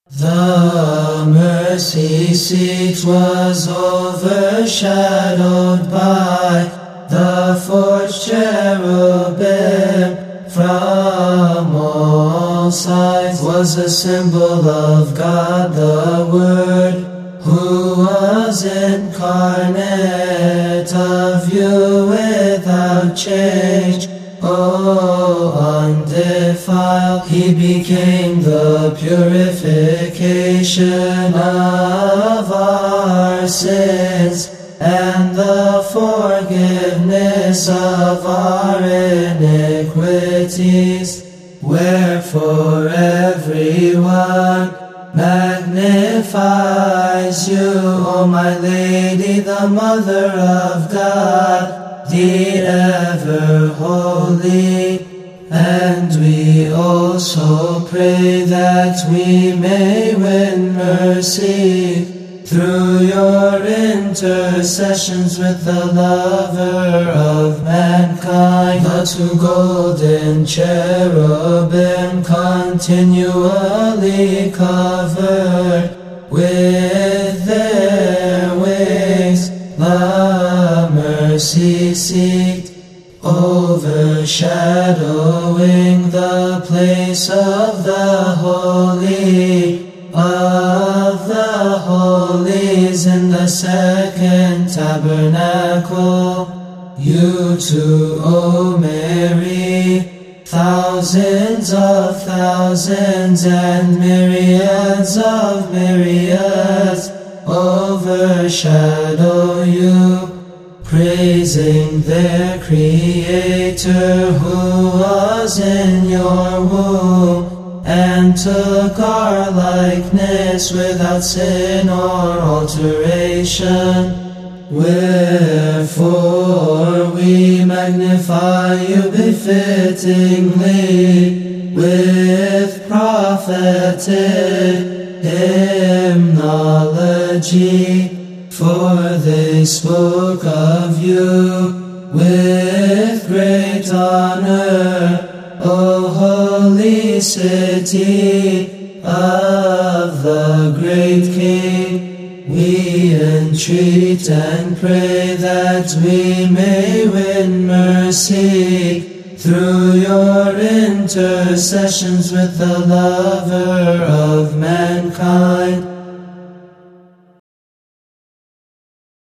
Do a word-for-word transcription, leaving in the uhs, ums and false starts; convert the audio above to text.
The mercy seat was overshadowed by the forged cherubim. From all sides was a symbol of God the Word, who was incarnate, of you without change. Oh, undefiled, He became the purification of our sins and the forgiveness of our iniquities. Wherefore everyone magnifies you, O my Lady, the Mother of God, the ever holy. And we also pray that we may win mercy through your intercessions with the lover of mankind. The two golden cherubim continually covered with their wings the mercy seat, overshadowing the place of the holy of the holies in the second tabernacle. You too, O Mary, thousands of thousands and myriads of myriads overshadow you, praising their Creator who was in your womb and took our likeness without sin or alteration. Wherefore we magnify you befittingly with prophetic hymnology, for they spoke of you with great honor, O holy city of the great King. We entreat and pray that we may win mercy through your intercessions with the lover of mankind.